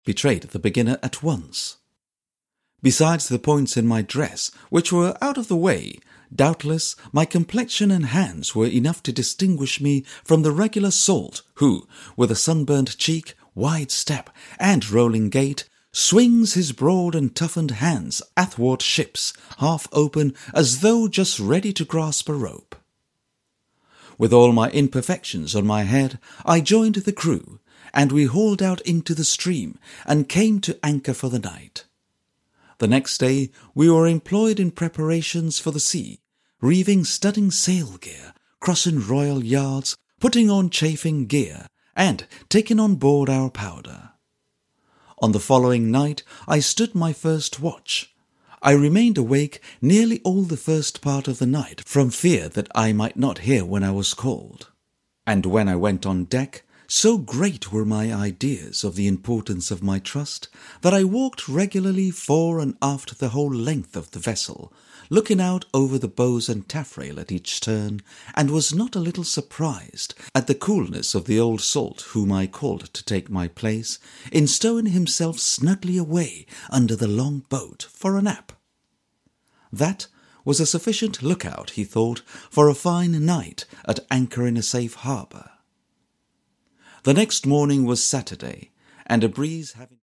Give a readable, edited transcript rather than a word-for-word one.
betrayed the beginner at once. Besides the points in my dress, which were out of the way, doubtless my complexion and hands were enough to distinguish me from the regular salt who, with a sunburnt cheek, wide step, and rolling gait, swings his broad and toughened hands athwart ships, half open as though just ready to grasp a rope. With all my imperfections on my head, I joined the crew, and we hauled out into the stream and came to anchor for the night. The next day we were employed in preparations for the sea, reeving studding sail gear, crossing royal yards, putting on chafing gear, and taking on board our powder. On the following night I stood my first watch. I remained awake nearly all the first part of the night from fear that I might not hear when I was called. And when I went on deck, so great were my ideas of the importance of my trust that I walked regularly fore and aft the whole length of the vessel, looking out over the bows and taffrail at each turn, and was not a little surprised at the coolness of the old salt whom I called to take my place, in stowing himself snugly away under the long boat for a nap. That was a sufficient lookout, he thought, for a fine night at anchor in a safe harbour. The next morning was Saturday, and a breeze having